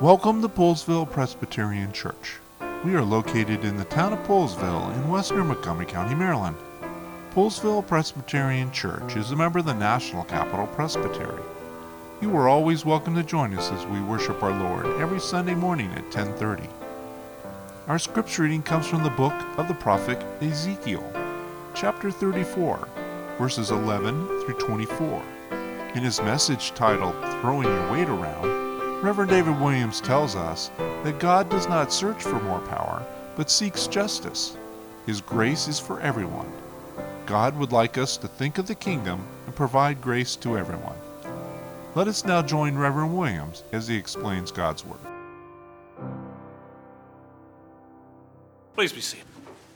Welcome to Poolesville Presbyterian Church. We are located in the town of Poolesville in western Montgomery County, Maryland. Poolesville Presbyterian Church is a member of the National Capital Presbytery. You are always welcome to join us as we worship our Lord every Sunday morning at 10:30. Our scripture reading comes from the book of the prophet Ezekiel, chapter 34, verses 11 through 24. In his message titled, Throwing Your Weight Around, Reverend David Williams tells us that God does not search for more power, but seeks justice. His grace is for everyone. God would like us to think of the kingdom and provide grace to everyone. Let us now join Reverend Williams as he explains God's Word. Please be seated.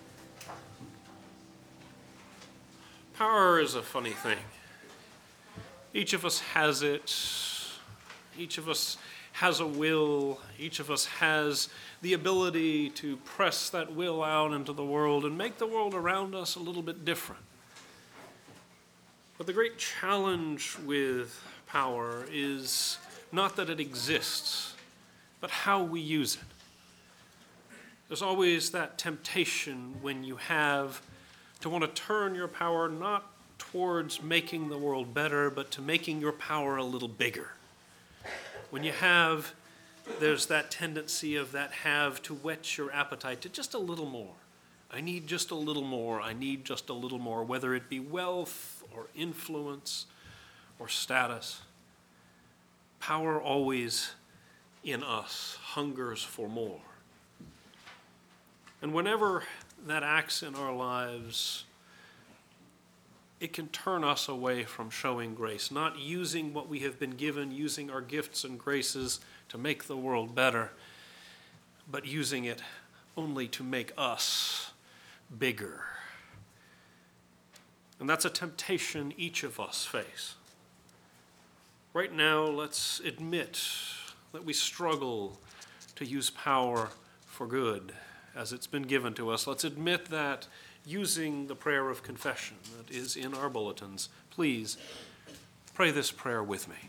Power is a funny thing. Each of us has it. Each of us has a will. Each of us has the ability to press that will out into the world and make the world around us a little bit different. But the great challenge with power is not that it exists, but how we use it. There's always that temptation when you have to want to turn your power not towards making the world better, but to making your power a little bigger. When you have, there's that tendency of that have to whet your appetite to just a little more. I need just a little more. I need just a little more, whether it be wealth or influence or status. Power always in us hungers for more. And whenever that acts in our lives, it can turn us away from showing grace, not using what we have been given, using our gifts and graces to make the world better, but using it only to make us bigger. And that's a temptation each of us face. Right now, let's admit that we struggle to use power for good as it's been given to us. Let's admit that using the prayer of confession that is in our bulletins. Please pray this prayer with me.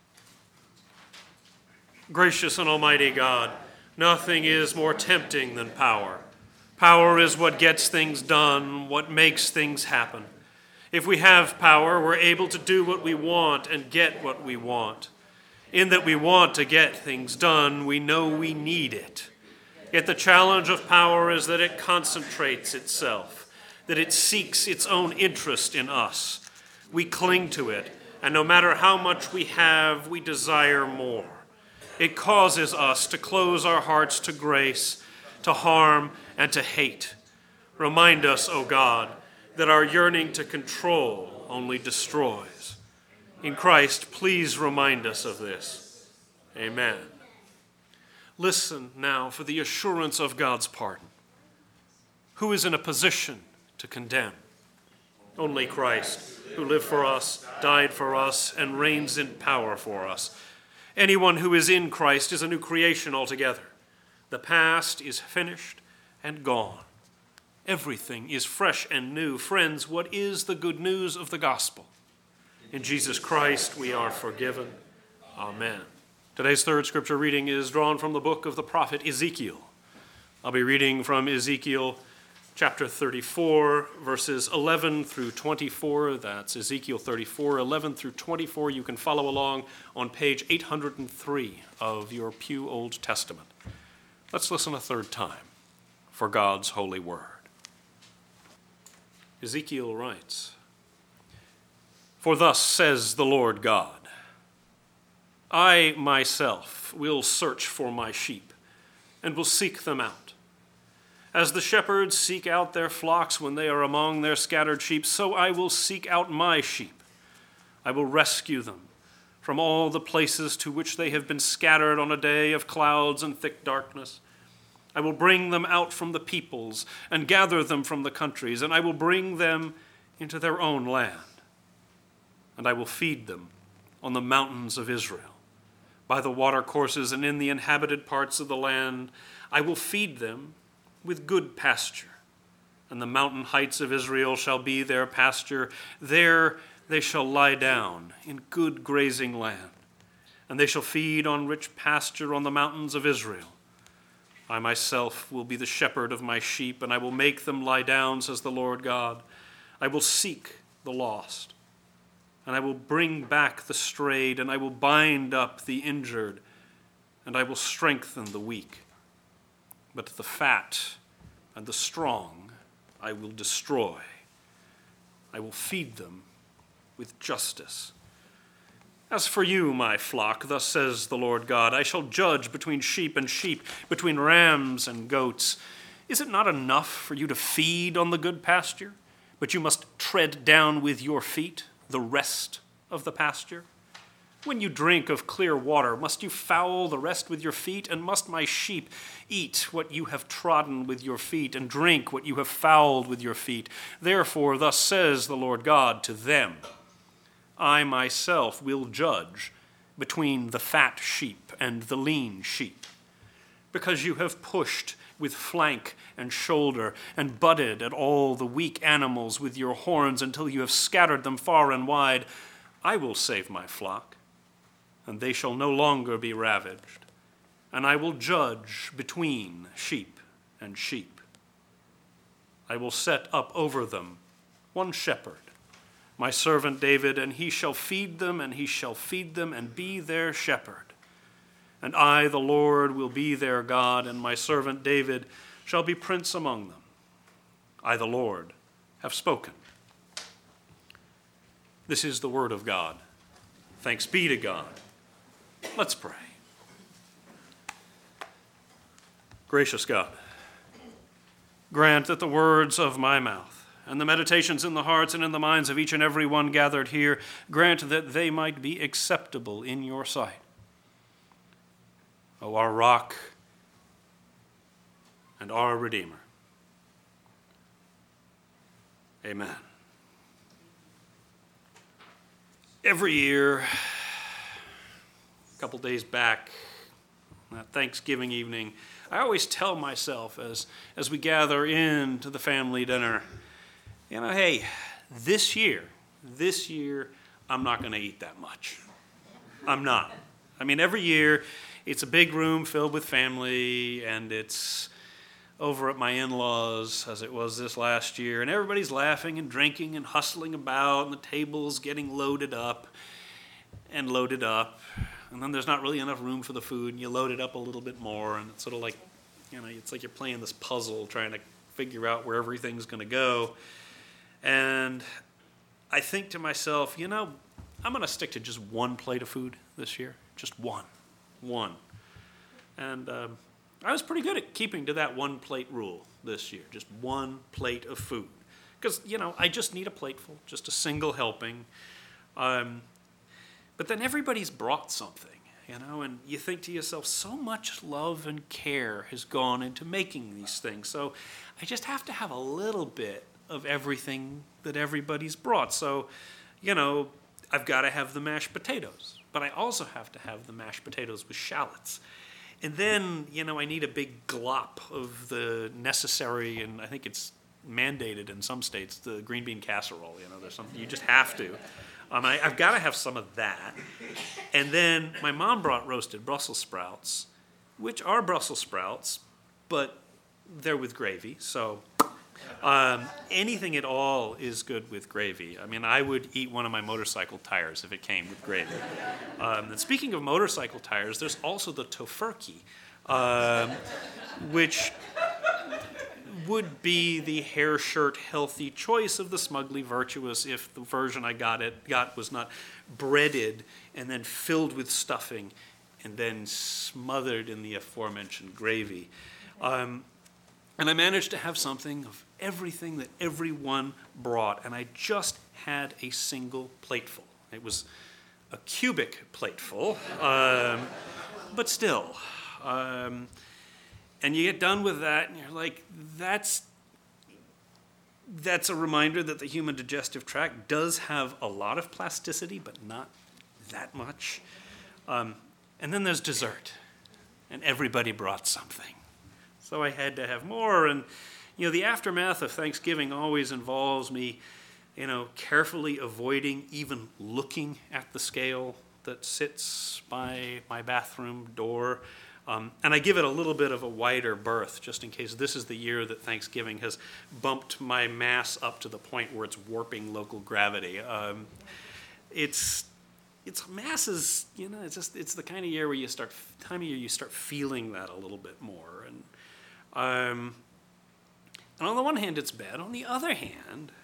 Gracious and almighty God, nothing is more tempting than power. Power is what gets things done, what makes things happen. If we have power, we're able to do what we want and get what we want. In that we want to get things done, we know we need it. Yet the challenge of power is that it concentrates itself, that it seeks its own interest in us. We cling to it, and no matter how much we have, we desire more. It causes us to close our hearts to grace, to harm, and to hate. Remind us, O God, that our yearning to control only destroys. In Christ, please remind us of this. Amen. Listen now for the assurance of God's pardon. Who is in a position to condemn? Only Christ, who lived for us, died for us, and reigns in power for us. Anyone who is in Christ is a new creation altogether. The past is finished and gone. Everything is fresh and new. Friends, what is the good news of the gospel? In Jesus Christ we are forgiven. Amen. Today's third scripture reading is drawn from the book of the prophet Ezekiel. I'll be reading from Ezekiel chapter 34, verses 11 through 24. That's Ezekiel 34, 11 through 24. You can follow along on page 803 of your Pew Old Testament. Let's listen a third time for God's holy word. Ezekiel writes, For thus says the Lord God, I myself will search for my sheep and will seek them out. As the shepherds seek out their flocks when they are among their scattered sheep, so I will seek out my sheep. I will rescue them from all the places to which they have been scattered on a day of clouds and thick darkness. I will bring them out from the peoples and gather them from the countries, and I will bring them into their own land. And I will feed them on the mountains of Israel, by the watercourses and in the inhabited parts of the land. I will feed them with good pasture, and the mountain heights of Israel shall be their pasture. There they shall lie down in good grazing land, and they shall feed on rich pasture on the mountains of Israel. I myself will be the shepherd of my sheep, and I will make them lie down, says the Lord God. I will seek the lost, and I will bring back the strayed, and I will bind up the injured, and I will strengthen the weak. But the fat and the strong I will destroy. I will feed them with justice. As for you, my flock, thus says the Lord God, I shall judge between sheep and sheep, between rams and goats. Is it not enough for you to feed on the good pasture, but you must tread down with your feet the rest of the pasture? When you drink of clear water, must you foul the rest with your feet? And must my sheep eat what you have trodden with your feet, and drink what you have fouled with your feet? Therefore, thus says the Lord God to them, I myself will judge between the fat sheep and the lean sheep, because you have pushed with flank and shoulder and butted at all the weak animals with your horns until you have scattered them far and wide. I will save my flock, and they shall no longer be ravaged, and I will judge between sheep and sheep. I will set up over them one shepherd, my servant David, and he shall feed them, and he shall feed them, and be their shepherd. And I, the Lord, will be their God, and my servant David shall be prince among them. I, the Lord, have spoken. This is the word of God. Thanks be to God. Let's pray. Gracious God, grant that the words of my mouth and the meditations in the hearts and in the minds of each and every one gathered here, grant that they might be acceptable in your sight. O our rock and our Redeemer. Amen. Every year, a couple days back, that Thanksgiving evening, I always tell myself as we gather into the family dinner, hey, this year, I'm not going to eat that much. I'm not. I mean, every year, it's a big room filled with family, and it's over at my in-laws, as it was this last year, and everybody's laughing and drinking and hustling about, and the table's getting loaded up, and then there's not really enough room for the food, and you load it up a little bit more, and it's sort of like, it's like you're playing this puzzle, trying to figure out where everything's going to go. And I think to myself, I'm going to stick to just one plate of food this year. Just one. And I was pretty good at keeping to that one plate rule this year. Just one plate of food. Because, I just need a plateful, just a single helping. But then everybody's brought something, and you think to yourself, so much love and care has gone into making these things. So I just have to have a little bit of everything that everybody's brought. So, I've got to have the mashed potatoes, but I also have to have the mashed potatoes with shallots. And then, I need a big glop of the necessary, and I think it's mandated in some states, the green bean casserole. There's something you just have to. I've got to have some of that. And then my mom brought roasted Brussels sprouts, which are Brussels sprouts, but they're with gravy, so anything at all is good with gravy. I would eat one of my motorcycle tires if it came with gravy. And speaking of motorcycle tires, there's also the tofurkey, which would be the hair shirt healthy choice of the smugly virtuous if the version I got was not breaded and then filled with stuffing and then smothered in the aforementioned gravy. And I managed to have something of everything that everyone brought, and I just had a single plateful. It was a cubic plateful, but still. And you get done with that, and you're like, that's a reminder that the human digestive tract does have a lot of plasticity, but not that much. And then there's dessert, and everybody brought something. So I had to have more, and the aftermath of Thanksgiving always involves me, carefully avoiding even looking at the scale that sits by my bathroom door. And I give it a little bit of a wider berth, just in case this is the year that Thanksgiving has bumped my mass up to the point where it's warping local gravity. It's mass is, it's the kind of year where you start feeling that a little bit more. And on the one hand, it's bad. On the other hand,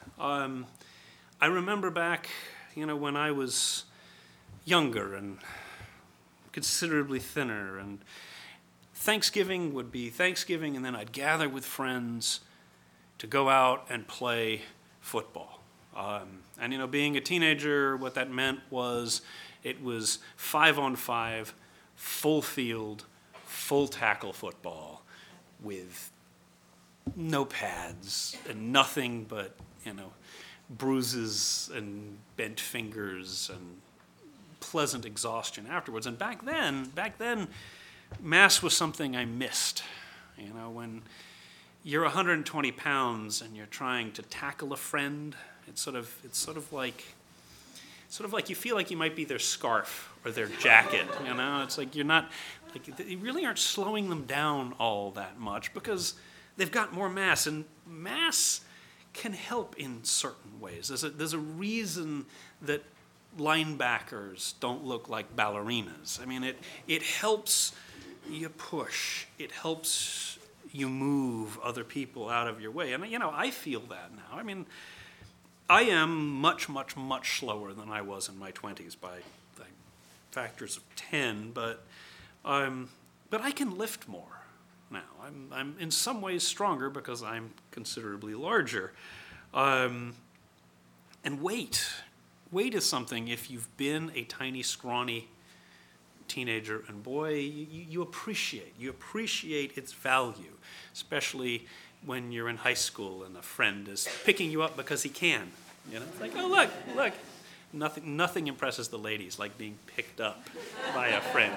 I remember back, when I was younger and considerably thinner, and Thanksgiving would be Thanksgiving, and then I'd gather with friends to go out and play football. And being a teenager, what that meant was it was 5-on-5, full field, full tackle football with no pads and nothing but, bruises and bent fingers and pleasant exhaustion afterwards. And back then, mass was something I missed. When you're 120 pounds and you're trying to tackle a friend, it's sort of like you feel like you might be their scarf or their jacket. It's like you're not, you really aren't slowing them down all that much because they've got more mass, and mass can help in certain ways. There's a reason that linebackers don't look like ballerinas. I mean, it helps you push. It helps you move other people out of your way. And, I feel that now. I mean, I am much, much, much slower than I was in my 20s by factors of 10, but I can lift more now. I'm in some ways stronger because I'm considerably larger. And weight is something, if you've been a tiny, scrawny teenager, and boy, you appreciate its value, especially when you're in high school and a friend is picking you up because he can. It's like, oh, look. Nothing impresses the ladies like being picked up by a friend.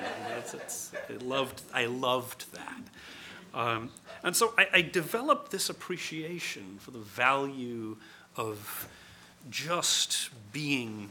I loved that. And so I developed this appreciation for the value of just being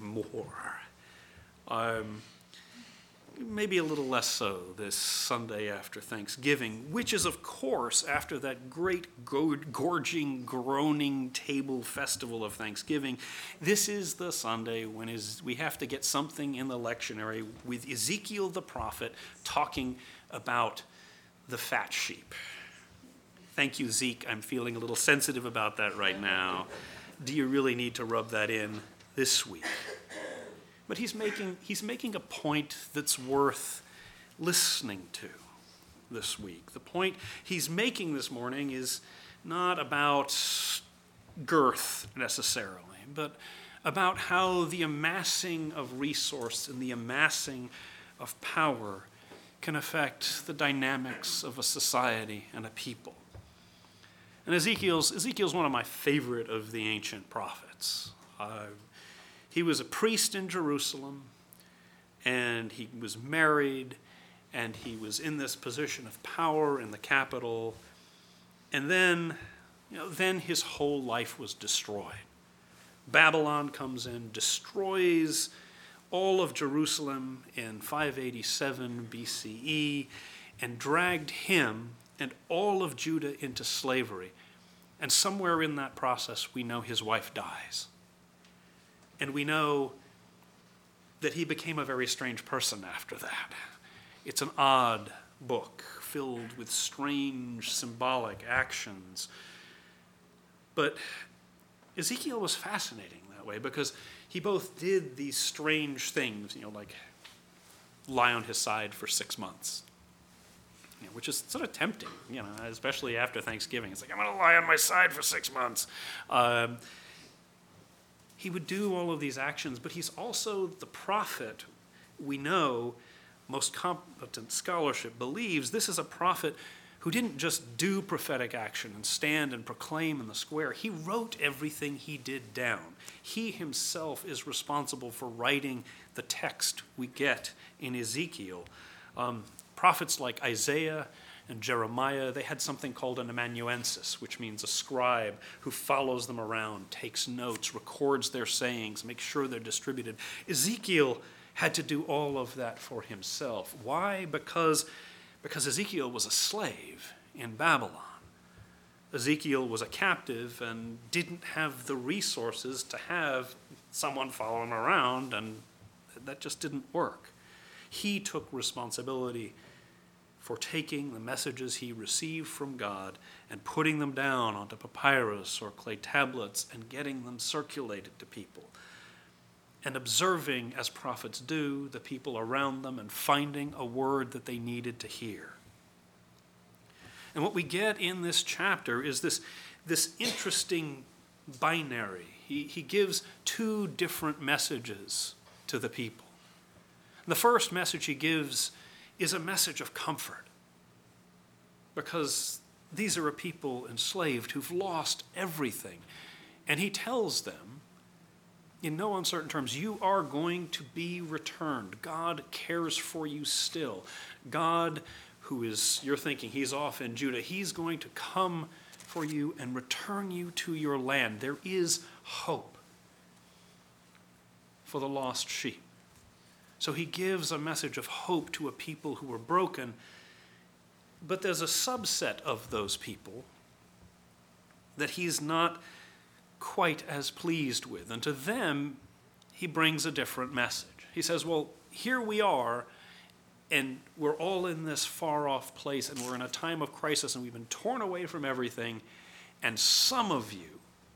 more. Maybe a little less so this Sunday after Thanksgiving, which is, of course, after that great gorging, groaning table festival of Thanksgiving, this is the Sunday when we have to get something in the lectionary with Ezekiel the prophet talking about the fat sheep. Thank you, Zeke. I'm feeling a little sensitive about that right now. Do you really need to rub that in this week? But he's making a point that's worth listening to this week. The point he's making this morning is not about girth necessarily, but about how the amassing of resource and the amassing of power can affect the dynamics of a society and a people. And Ezekiel's one of my favorite of the ancient prophets. He was a priest in Jerusalem, and he was married, and he was in this position of power in the capital. And then his whole life was destroyed. Babylon comes in, destroys all of Jerusalem in 587 BCE, and dragged him and all of Judah into slavery. And somewhere in that process, we know his wife dies. And we know that he became a very strange person after that. It's an odd book filled with strange symbolic actions. But Ezekiel was fascinating that way because he both did these strange things, like lie on his side for 6 months, which is sort of tempting, especially after Thanksgiving. It's like, I'm going to lie on my side for 6 months. He would do all of these actions, but he's also the prophet. We know, most competent scholarship believes, this is a prophet who didn't just do prophetic action and stand and proclaim in the square. He wrote everything he did down. He himself is responsible for writing the text we get in Ezekiel. Prophets like Isaiah and Jeremiah, they had something called an amanuensis, which means a scribe who follows them around, takes notes, records their sayings, makes sure they're distributed. Ezekiel had to do all of that for himself. Why? Because Ezekiel was a slave in Babylon. Ezekiel was a captive and didn't have the resources to have someone follow him around, and that just didn't work. He took responsibility for taking the messages he received from God and putting them down onto papyrus or clay tablets and getting them circulated to people, and observing, as prophets do, the people around them and finding a word that they needed to hear. And what we get in this chapter is this interesting binary. He gives two different messages to the people. The first message he gives is a message of comfort, because these are a people enslaved who've lost everything. And he tells them, in no uncertain terms, you are going to be returned. God cares for you still. God, who is, you're thinking he's off in Judah, he's going to come for you and return you to your land. There is hope for the lost sheep. So he gives a message of hope to a people who are broken, but there's a subset of those people that he's not quite as pleased with. And to them, he brings a different message. He says, well, here we are, and we're all in this far-off place, and we're in a time of crisis, and we've been torn away from everything, and some of you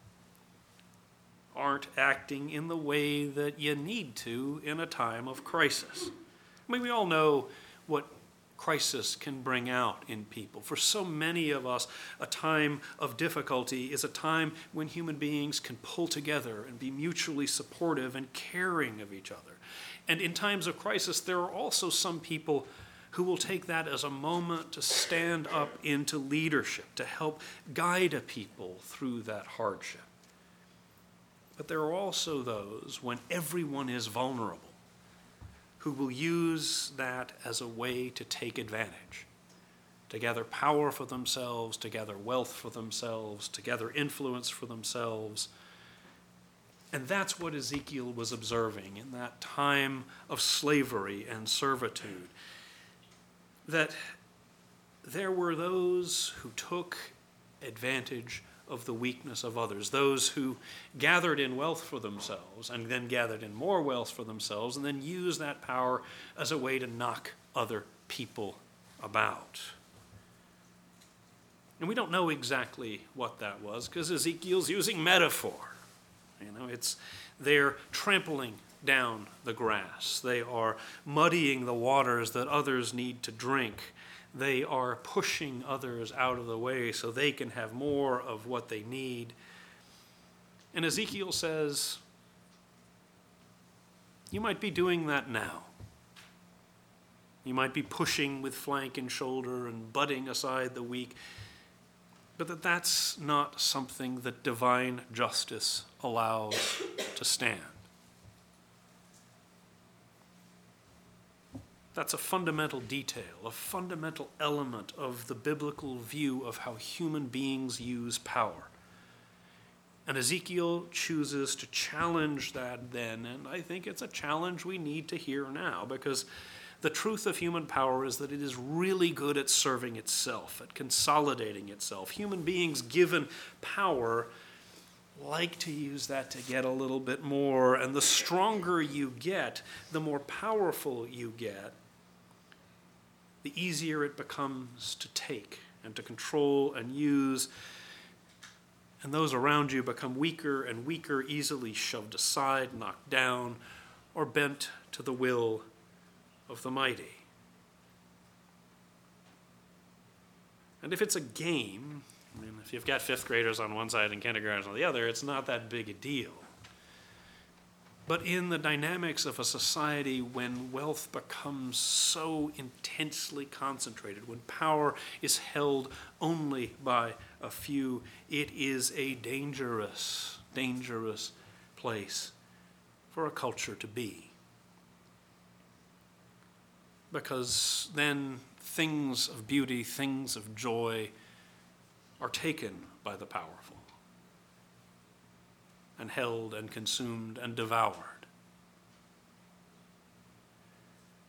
aren't acting in the way that you need to in a time of crisis. I mean, we all know what crisis can bring out in people. For so many of us, a time of difficulty is a time when human beings can pull together and be mutually supportive and caring of each other. And in times of crisis, there are also some people who will take that as a moment to stand up into leadership, to help guide a people through that hardship. But there are also those, when everyone is vulnerable, who will use that as a way to take advantage, to gather power for themselves, to gather wealth for themselves, to gather influence for themselves. And that's what Ezekiel was observing in that time of slavery and servitude, that there were those who took advantage of the weakness of others, those who gathered in wealth for themselves and then gathered in more wealth for themselves and then used that power as a way to knock other people about. And we don't know exactly what that was, because Ezekiel's using metaphor. They're trampling down the grass. They are muddying the waters that others need to drink. They are pushing others out of the way so they can have more of what they need. And Ezekiel says, you might be doing that now. You might be pushing with flank and shoulder and butting aside the weak, but that's not something that divine justice allows to stand. That's a fundamental detail, a fundamental element of the biblical view of how human beings use power. And Ezekiel chooses to challenge that then, and I think it's a challenge we need to hear now, because the truth of human power is that it is really good at serving itself, at consolidating itself. Human beings given power like to use that to get a little bit more, and the stronger you get, the more powerful you get, the easier it becomes to take and to control and use. And those around you become weaker and weaker, easily shoved aside, knocked down, or bent to the will of the mighty. And if it's a game, if you've got fifth graders on one side and kindergartners on the other, it's not that big a deal. But in the dynamics of a society, when wealth becomes so intensely concentrated, when power is held only by a few, it is a dangerous, dangerous place for a culture to be. Because then things of beauty, things of joy are taken by the powerful and held and consumed and devoured.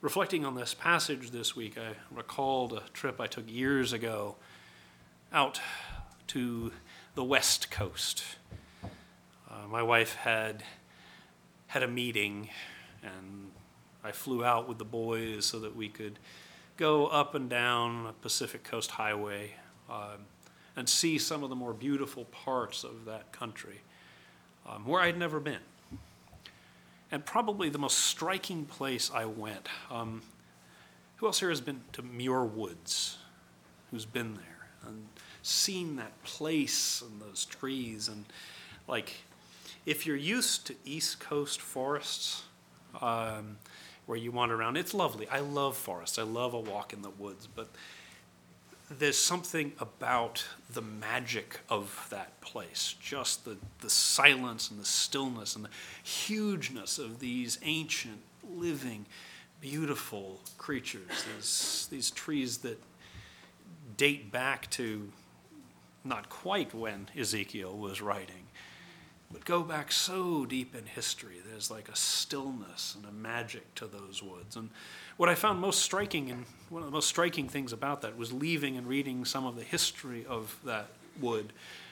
reflecting on this passage this week, I recalled a trip I took years ago out to the West Coast. My wife had a meeting, and I flew out with the boys so that we could go up and down a Pacific Coast Highway and see some of the more beautiful parts of that country where I'd never been. And probably the most striking place I went, who else here has been to Muir Woods? Who's been there and seen that place and those trees? And like, if you're used to East Coast forests, where you wander around, it's lovely. I love forests. I love a walk in the woods, but there's something about the magic of that place, just the silence and the stillness and the hugeness of these ancient, living, beautiful creatures, these trees that date back to not quite when Ezekiel was writing, but go back so deep in history. There's like a stillness and a magic to those woods. And what I found most striking, and one of the most striking things about that, was leaving and reading some of the history of that wood.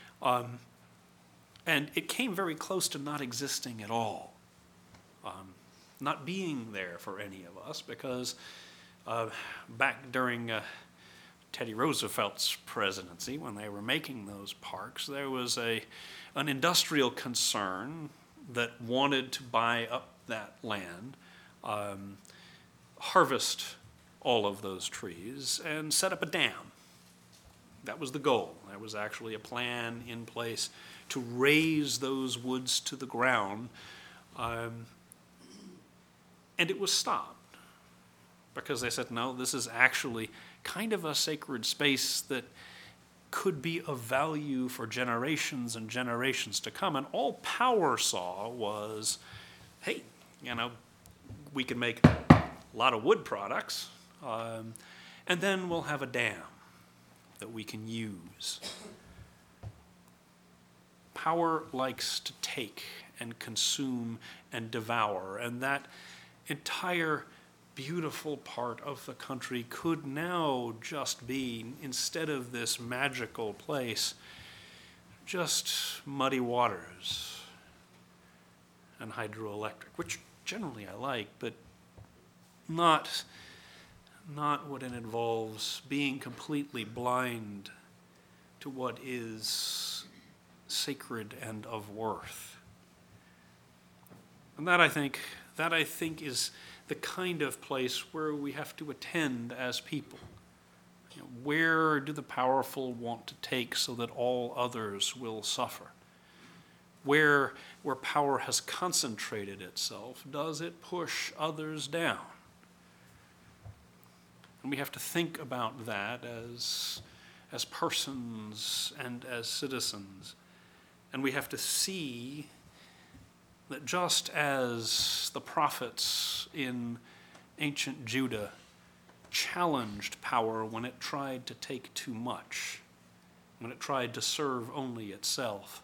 And it came very close to not existing at all. Not being there for any of us, because back during Teddy Roosevelt's presidency, when they were making those parks, there was an industrial concern that wanted to buy up that land, harvest all of those trees, and set up a dam. That was the goal. There was actually a plan in place to raise those woods to the ground, and it was stopped because they said, no, this is actually kind of a sacred space that could be of value for generations and generations to come. And all power saw was, hey, we can make a lot of wood products, and then we'll have a dam that we can use. Power likes to take and consume and devour, and that entire beautiful part of the country could now just be, instead of this magical place, just muddy waters and hydroelectric, which generally I like, but not when it involves being completely blind to what is sacred and of worth. And that I think is the kind of place where we have to attend as people. Where do the powerful want to take so that all others will suffer? Where power has concentrated itself, does it push others down? And we have to think about that as persons and as citizens. And we have to see that just as the prophets in ancient Judah challenged power when it tried to take too much, when it tried to serve only itself,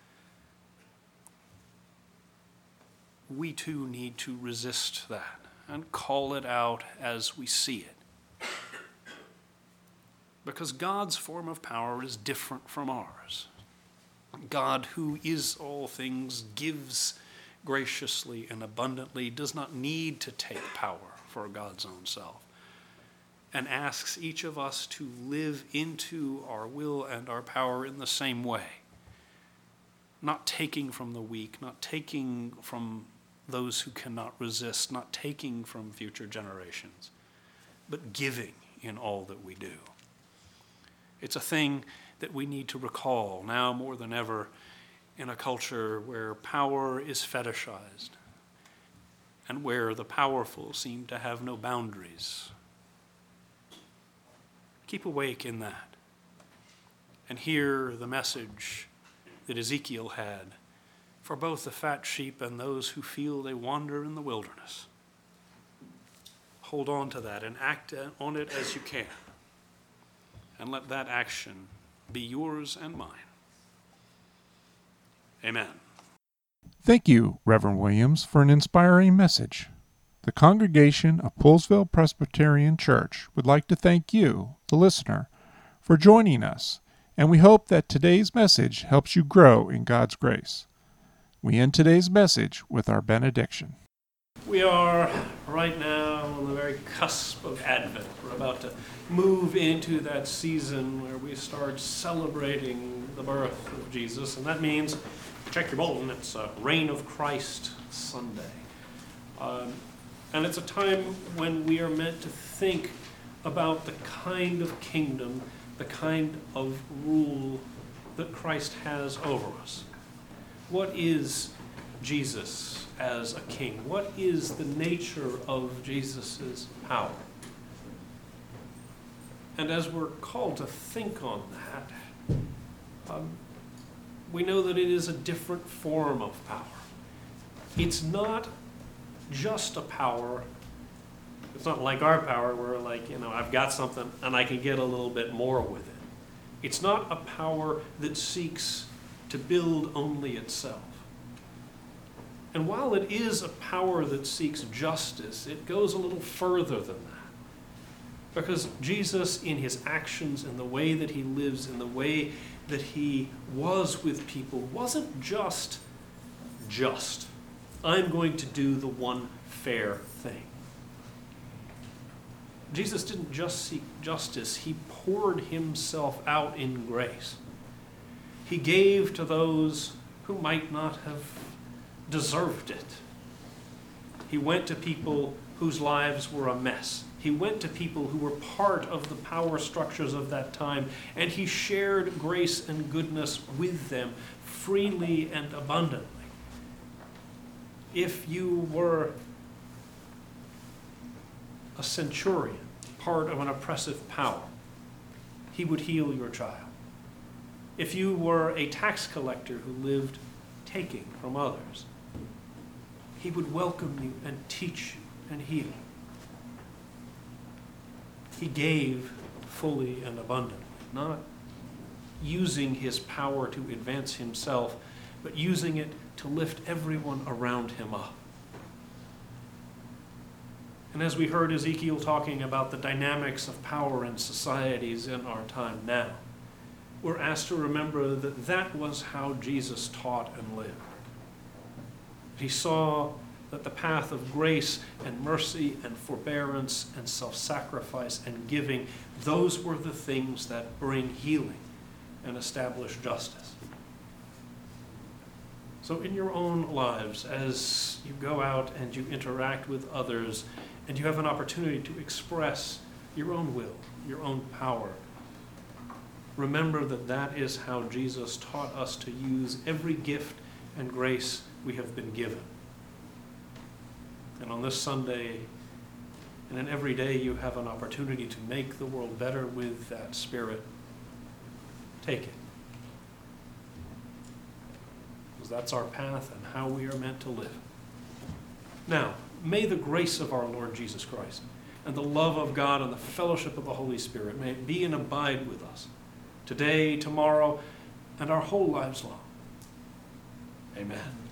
we too need to resist that and call it out as we see it. Because God's form of power is different from ours. God, who is all things, gives graciously and abundantly, does not need to take power for God's own self, and asks each of us to live into our will and our power in the same way, not taking from the weak, not taking from those who cannot resist, not taking from future generations, but giving in all that we do. It's a thing that we need to recall now more than ever in a culture where power is fetishized and where the powerful seem to have no boundaries. Keep awake in that and hear the message that Ezekiel had for both the fat sheep and those who feel they wander in the wilderness. Hold on to that and act on it as you can, and let that action be yours and mine. Amen. Thank you, Reverend Williams, for an inspiring message. The congregation of Poolesville Presbyterian Church would like to thank you, the listener, for joining us, and we hope that today's message helps you grow in God's grace. We end today's message with our benediction. We are right now on the very cusp of Advent. We're about to move into that season where we start celebrating the birth of Jesus, and that means, check your bulletin, it's Reign of Christ Sunday. And it's a time when we are meant to think about the kind of kingdom, the kind of rule that Christ has over us. What is Jesus as a king? What is the nature of Jesus' power? And as we're called to think on that, we know that it is a different form of power. It's not just a power. It's not like our power where, I've got something and I can get a little bit more with it. It's not a power that seeks to build only itself. And while it is a power that seeks justice, it goes a little further than that. Because Jesus, in his actions, in the way that he lives, in the way that he was with people, wasn't just. I'm going to do the one fair thing. Jesus didn't just seek justice, he poured himself out in grace. He gave to those who might not have deserved it. He went to people whose lives were a mess. He went to people who were part of the power structures of that time, and he shared grace and goodness with them freely and abundantly. If you were a centurion, part of an oppressive power, he would heal your child. If you were a tax collector who lived taking from others, he would welcome you and teach you and heal. He gave fully and abundantly, not using his power to advance himself, but using it to lift everyone around him up. And as we heard Ezekiel talking about the dynamics of power in societies in our time now, we're asked to remember that that was how Jesus taught and lived. He saw that the path of grace and mercy and forbearance and self-sacrifice and giving, those were the things that bring healing and establish justice. So in your own lives, as you go out and you interact with others, and you have an opportunity to express your own will, your own power, remember that that is how Jesus taught us to use every gift and grace we have been given. And on this Sunday, and in every day, you have an opportunity to make the world better with that spirit. Take it. Because that's our path and how we are meant to live. Now, may the grace of our Lord Jesus Christ and the love of God and the fellowship of the Holy Spirit may it be and abide with us today, tomorrow, and our whole lives long. Amen.